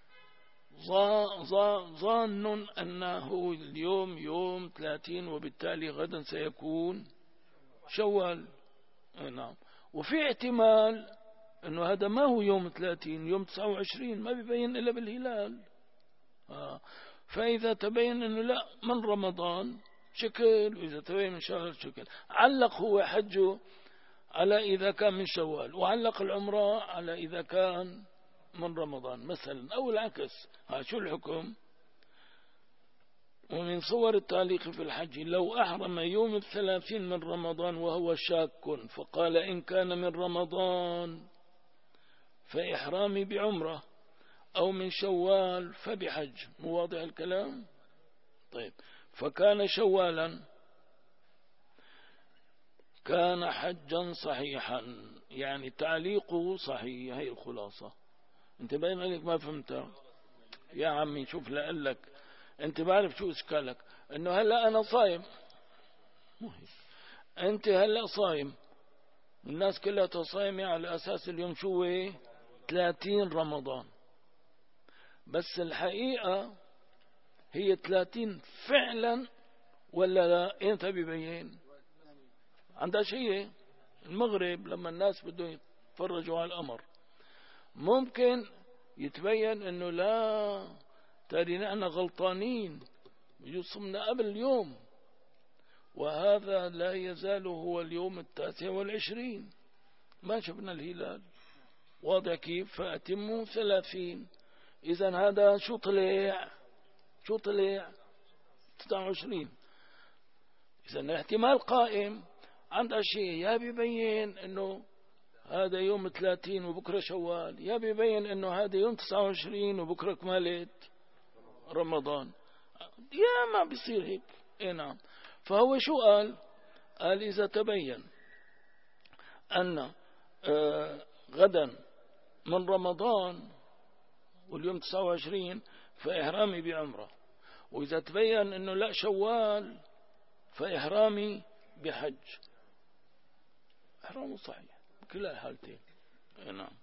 ظان أنه اليوم يوم ثلاثين وبالتالي غدا سيكون شوال. نعم. وفي احتمال أنه هذا ما هو يوم ثلاثين، يوم تسعة وعشرين، ما بيبين إلا بالهلال. آه. فإذا تبين أنه لا من رمضان شكل، وإذا تبين من شوال شكل. علق هو حجه على إذا كان من شوال، وعلق العمرة على إذا كان من رمضان مثلا، أو العكس. ها شو الحكم؟ ومن صور التعليق في الحج لو أحرم يوم الثلاثين من رمضان وهو شاك، فقال إن كان من رمضان فإحرامي بعمرة، أو من شوال فبحج. مواضع الكلام؟ طيب. فكان شوالا كان حجا صحيحا، يعني تعليقه صحيح. هي الخلاصة. انت باين عليك ما فهمتها يا عمي. شوف لقلك انت بعرف شو اشكالك، انه هلا انا صايم، انت هلا صايم، الناس كلها صايمة على اساس اليوم شو ثلاثين رمضان، بس الحقيقة هي ثلاثين فعلا ولا لا؟ انت بيبين عندها شيء المغرب لما الناس بدهم يتفرجوا على القمر ممكن يتبين انه لا تاري نحن غلطانين، يصمنا قبل اليوم، وهذا لا يزال هو اليوم التاسع والعشرين ما شفنا الهلال. واضح كيف؟ فأتموا ثلاثين. إذن هذا شو طلع؟ شو طلع؟ تسعة وعشرين. إذن الاحتمال قائم. عند شيء يا بيبين انه هذا يوم ثلاثين وبكرة شوال، يا بيبين انه هذا يوم تسعة وعشرين وبكرة كمالة رمضان. يا ما بيصير هيك. اي نعم. فهو شو قال؟ قال إذا تبين أن آه غدا من رمضان واليوم تسعة وعشرين فإحرامي بعمرة، وإذا تبين أنه لا شوال فإحرامي بحج. إحرامه صحيح كلا الحالتين. نعم.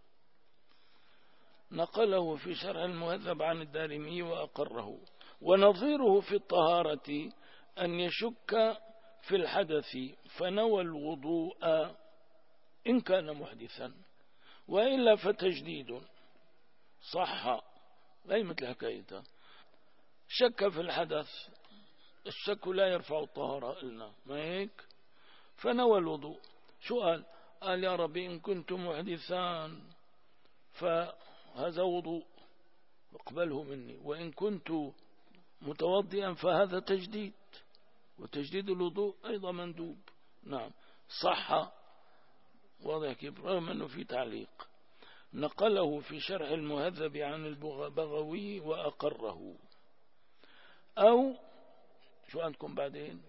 نقله في شرح المهذب عن الدارمي وأقره. ونظيره في الطهارة أن يشك في الحدث فنوى الوضوء إن كان محدثا، وإلا فتجديد صح. لا مثل حكايته شك في الحدث، الشك لا يرفع الطهارة قلنا ما هيك. فنوى الوضوء. شو قال؟ قال يا ربي إن كنت محدثان فهذا وضوء اقبله مني، وإن كنت متوضئا فهذا تجديد، وتجديد الوضوء أيضا مندوب. نعم صح. واضح كيف؟ رغم أنه في تعليق. نقله في شرح المهذب عن البغوي وأقره. أو شو عندكم بعدين؟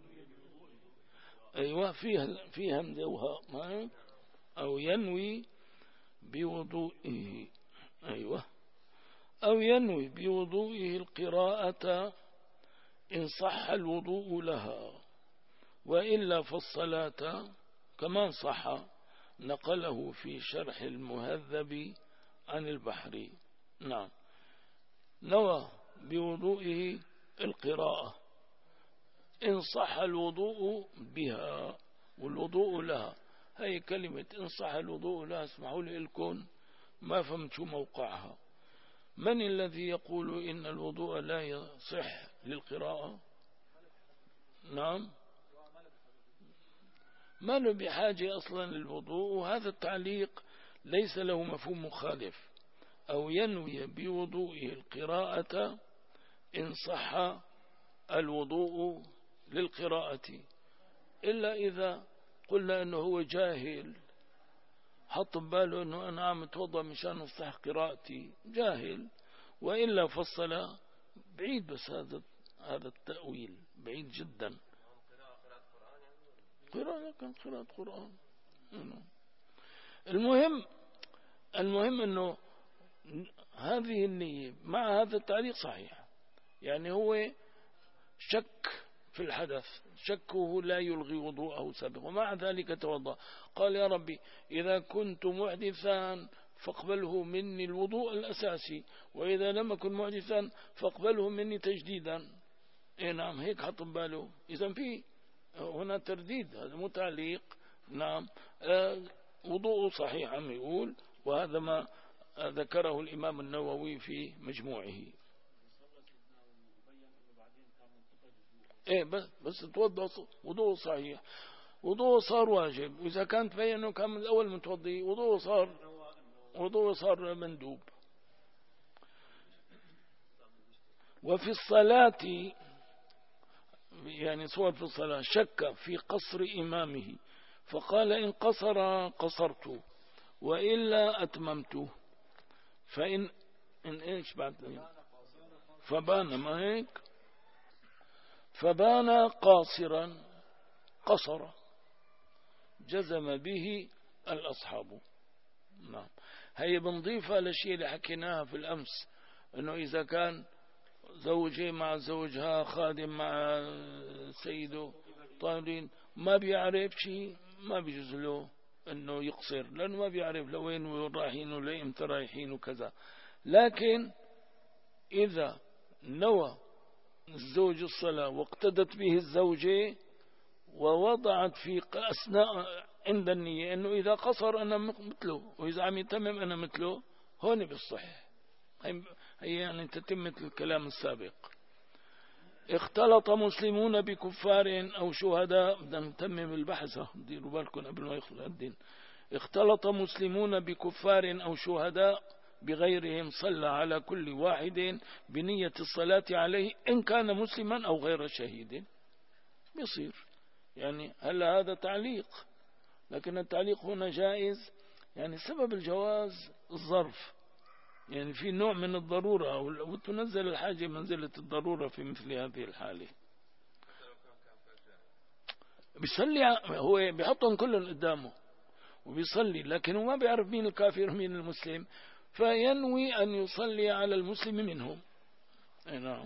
أيوة فيها فيها مدوها ما أو ينوي بوضوئه. أيوة أو ينوي بوضوئه القراءة إن صح الوضوء لها. وإلا فالصلاة كما صح، نقله في شرح المهذب عن البحري. نعم، نوى بوضوئه القراءة إن صح الوضوء بها، والوضوء لها، هي كلمة إن صح الوضوء لها، اسمحوا لي الكون ما فهمت شو موقعها. من الذي يقول إن الوضوء لا يصح للقراءة؟ نعم، ما له بحاجة أصلا للوضوء، وهذا التعليق ليس له مفهوم مخالف. أو ينوي بوضوئه القراءة إن صح الوضوء للقراءة، إلا إذا قلنا أنه هو جاهل، حط بباله أنه أنا عم أتوضأ مشان أصح قراءتي، جاهل. وإلا فالصلاة بعيد، بس هذا هذا التأويل بعيد جدا. قراءة كان قراءة قرآن. المهم المهم أنه هذه النية مع هذا التعليق صحيح، يعني هو شك في الحدث، شكه لا يلغي وضوءه سابقا، ومع ذلك توضأ. قال يا ربي إذا كنت محدثا فاقبله مني الوضوء الأساسي، وإذا لم أكن محدثا فاقبله مني تجديدا. إيه نعم، هيك حط باله. إذا في هنا ترديد، هذا مو تعليق. نعم، آه وضوءه صحيح عم يقول، وهذا ما ذكره الإمام النووي في مجموعه. ايه بس بس توضأ وضوء صحيح، وضوء صار واجب، وإذا كان تبين أنه كان من الأول متوضي وضوء صار وضوء صار مندوب. وفي الصلاة، يعني صور في الصلاة، شك في قصر إمامه فقال إن قصر قصرت وإلا أتممت. فإن إن إيش بعد فبان، ما هيك، فبان قاصرا قصر، جزم به الأصحاب. نعم، هي بنضيفها للشيء اللي حكيناها في الأمس، أنه إذا كان زوجي مع زوجها، خادم مع سيده، طالين، ما بيعرف شيء، ما بيجوز له أنه يقصر، لأنه ما بيعرف لوين رايحين ولا إمتى رايحين وكذا. لكن إذا نوى الزوج الصلاة واقتدت به الزوجة ووضعت في أثناء عند النية أنه إذا قصر أنا مثله، وإذا عم يتمم أنا مثله، هون بالصح. هي يعني تتمة الكلام السابق. اختلط مسلمون بكفار أو شهداء، بدنا نتمم البحث، ديروا بالكم قبل ما يخلق الدين. اختلط مسلمون بكفار أو شهداء بغيرهم، صلى على كل واحد بنية الصلاة عليه إن كان مسلما أو غير شهيد. بيصير يعني هلا هذا تعليق، لكن التعليق هنا جائز، يعني سبب الجواز الظرف، يعني في نوع من الضرورة، وتنزل الحاجة منزلة الضرورة في مثل هذه الحالة. بيصلي، هو بيحطهم كلهم قدامه وبيصلي، لكن هو ما بيعرف مين الكافر ومين المسلم، فينوي أن يصلي على المسلم منهم. نعم،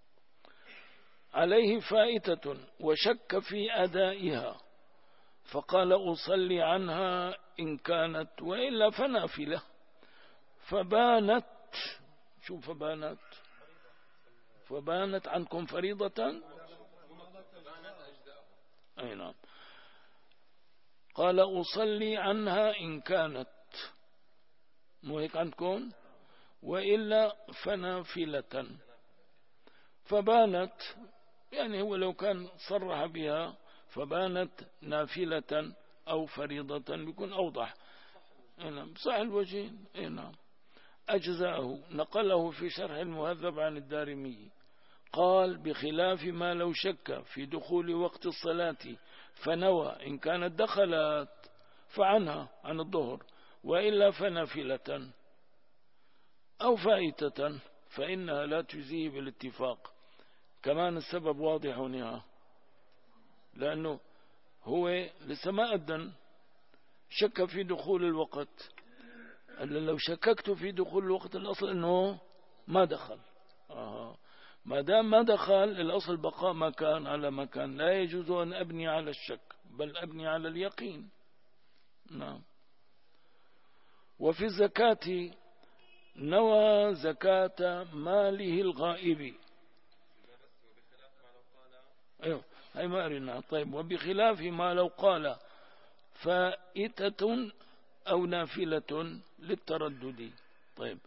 عليه فائتة وشك في أدائها فقال أصلي عنها إن كانت وإلا فنافلة. فبانت، شو فبانت فبانت عنكم فريضة. أي نعم، قال أصلي عنها إن كانت، مو هيك عندكم، وإلا فنافلة. فبانت يعني هو لو كان صرح بها فبانت نافلة أو فريضة بيكون أوضح. نعم، صح الوجه. نعم، أجزاءه. نقله في شرح المهذب عن الدارمي قال بخلاف ما لو شك في دخول وقت الصلاة فنوى إن كانت دخلت فعنها عن الظهر، وإلا فنافلة أو فائتة فإنها لا تجزيه بالاتفاق. كمان السبب واضح هنا، لأنه هو لسه ما أذن، شك في دخول الوقت. لو شككت في دخول الوقت الأصل أنه ما دخل. آه. ما دام ما دخل الأصل بقاء مكان على مكان، لا يجوز أن أبني على الشك بل أبني على اليقين. نعم. وفي الزكاة نوى زكاة ماله الغائب. أيوه هاي ما أرنا. طيب وبخلاف ما لو قال فائتة أو نافلة للتردد. طيب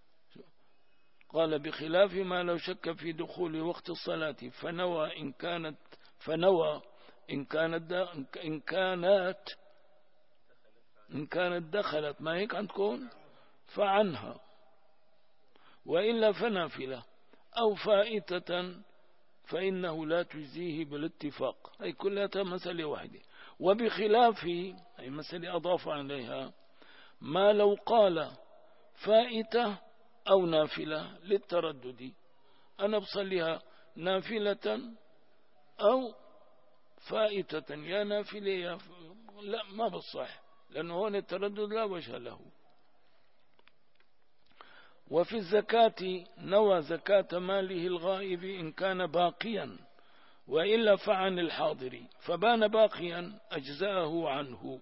قال بخلاف ما لو شك في دخول وقت الصلاة فنوى إن كانت فنوى إن كانت إن كانت إن كانت دخلت، ما هيك عندكم، فعنها، وإلا فنافلة أو فائتة فإنه لا تجزيه بالاتفاق. هي كلها مسألة واحدة. وبخلاف أي مسألة أضاف عليها ما لو قال فائتة أو نافلة للتردد، أنا بصليها نافلة أو فائتة، يا نافلة يا ف... لا ما بصح، لأنه هون التردد لا وجه له. وفي الزكاة نوى زكاة ماله الغائب إن كان باقيا وإلا فعن الحاضر، فبان باقيا أجزأه عنه،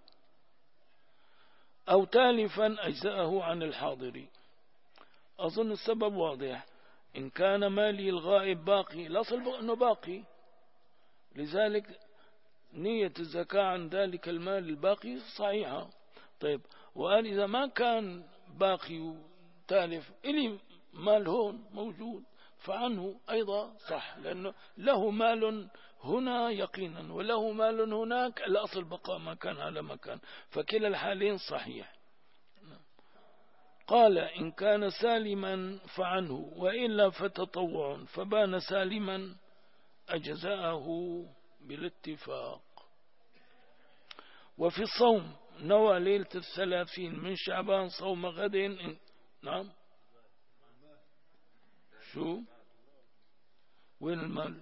أو تالفا أجزأه عن الحاضر. أظن السبب واضح. إن كان مالي الغائب باقي، الأصل أنه باقي، لذلك نية الزكاة عن ذلك المال الباقي صحيحة. طيب وقال إذا ما كان باقي وتالف إلي مال هون موجود فعنه أيضا صح، لأنه له مال هنا يقينا وله مال هناك، الأصل بقاء مكان على مكان، فكلا الحالين صحيح. قال إن كان سالما فعنه وإلا فتطوع، فبان سالما أجزاءه بالاتفاق. وفي الصوم نوى ليلة الثلاثين من شعبان صوم غد إن... نعم شو وين المال؟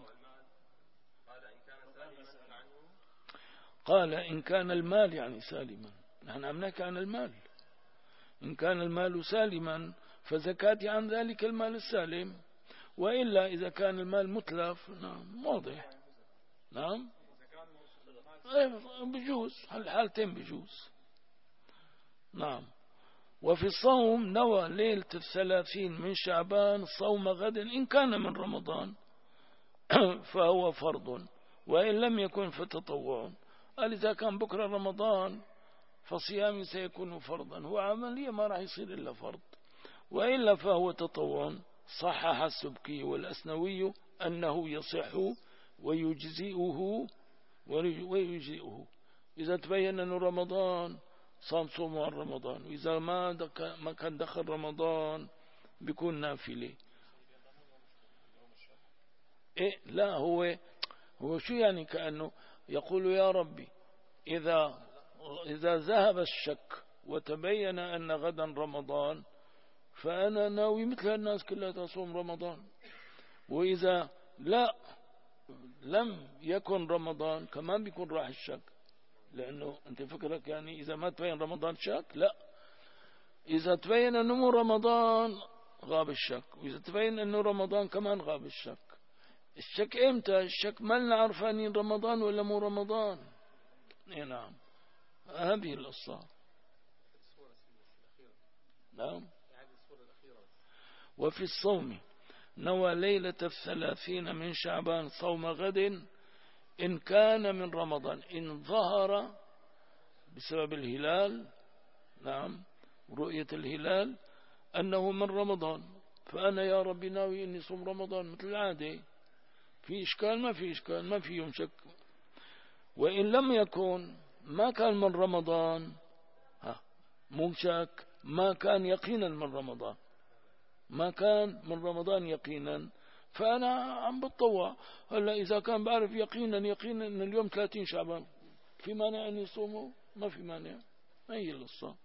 قال إن كان المال يعني سالما، نحن عم نحكي عن المال. إن كان المال سالما فزكاتي عن ذلك المال السالم، وإلا إذا كان المال متلف نعم واضح. نعم بجوز، الحالتين بجوز. نعم. وفي الصوم نوى ليلة الثلاثين من شعبان صوم غد إن كان من رمضان فهو فرض، وإن لم يكن فتطوع. قال إذا كان بكرة رمضان فصيامي سيكون فرضا، هو عملية ما راح يصير إلا فرض، وإلا فهو تطوع. صحح السبكي والأسنوي أنه يصح ويجزئه ويجزئه إذا تبين أنه رمضان صام صوم عن رمضان، وإذا ما دك ما كان دخل رمضان بيكون نافلة. إيه لا هو هو شو يعني؟ كأنه يقول يا ربي إذا إذا ذهب الشك وتبين أن غدا رمضان فأنا ناوي مثل الناس كلها تصوم رمضان، وإذا لا لم يكن رمضان كمان بيكون راح الشك، لأنه أنت فكرك يعني إذا ما تبين رمضان شك، لا، إذا تبين أنه مو رمضان غاب الشك، وإذا تبين أنه رمضان كمان غاب الشك. الشك إمتى؟ الشك ما لنا عرفانين رمضان ولا مو رمضان. إيه نعم هذه القصة. نعم. وفي الصوم نوى ليلة الثلاثين من شعبان صوم غد إن كان من رمضان، إن ظهر بسبب الهلال، نعم رؤية الهلال أنه من رمضان، فأنا يا ربي ناوي إني صوم رمضان مثل العادة، في إشكال؟ ما في إشكال، ما في يوم شك. وإن لم يكن ما كان من رمضان، ها مو شك، ما كان يقينا من رمضان، ما كان من رمضان يقينا، فأنا عم بتطوع. هلا إذا كان بعرف يقينا يقينا أن اليوم ثلاثين شعبان، في مانع أن يصوموا؟ ما في مانع. ما هي القصة.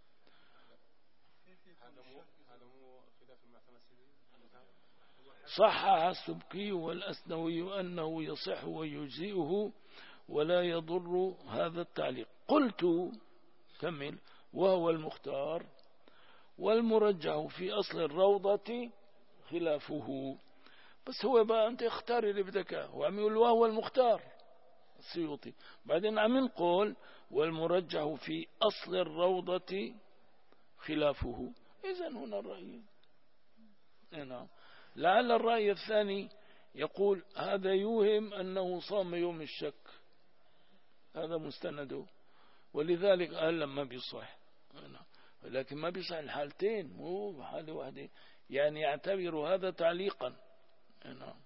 صحح السبكي والأسنوي أنه يصح ويجزئه ولا يضر هذا التعليق. قلت كمل وهو المختار، والمرجح في أصل الروضة خلافه، بس هو بقى أنت اختار اللي بدك هو عم يقول وهو المختار السيوطي. بعدين عم نقول والمرجح في أصل الروضة خلافه. إذن هنا الرأي نعم. لعل الرأي الثاني يقول هذا يوهم أنه صام يوم الشك، هذا مستنده، ولذلك قال لما بيصح، ولكن ما بيصح الحالتين مو حالة واحدة، يعني يعتبر هذا تعليقا. نعم.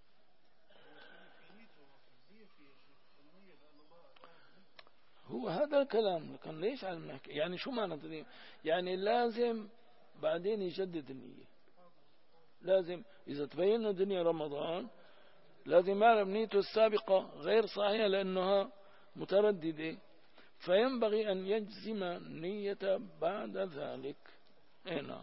هو هذا الكلام، لكن ليش على المحكي يعني شو معنى؟ يعني لازم بعدين يجدد النية، لازم إذا تبين له دنيا رمضان لازم يعرف نيته السابقة غير صحيحة لأنها مترددة، فينبغي أن يجزم النية بعد ذلك. هنا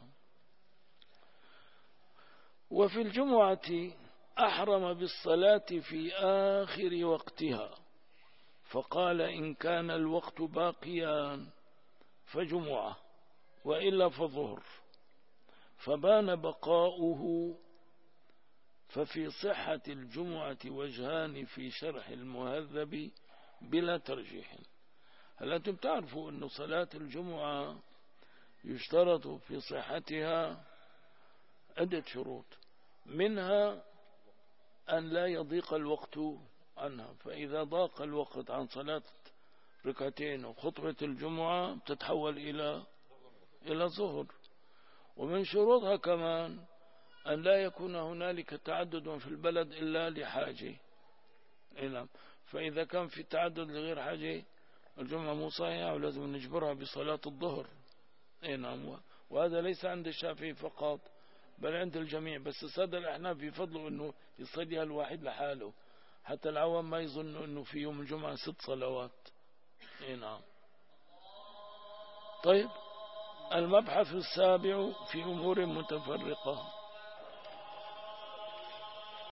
وفي الجمعة أحرم بالصلاة في آخر وقتها، فقال إن كان الوقت باقيا فجمعة وإلا فظهر، فبان بقاؤه. ففي صحة الجمعة وجهان في شرح المهذب بلا ترجيح. هل أنتم تعرفوا أن صلاة الجمعة يشترط في صحتها عدة شروط، منها أن لا يضيق الوقت عنها، فإذا ضاق الوقت عن صلاة ركعتين وخطبة الجمعة تتحول إلى إلى ظهر. ومن شروطها كمان أن لا يكون هنالك تعدد في البلد إلا لحاجة. فإذا كان في تعدد لغير حاجة الجمعة مو صحيحة ولازم نجبرها بصلاة الظهر. وهذا ليس عند الشافعي فقط بل عند الجميع، بس السادة الأحناف يفضلوا أنه يصليها الواحد لحاله حتى العوام ما يظنوا أنه في يوم الجمعة ست صلوات. نعم. طيب المبحث السابع في أمور متفرقة.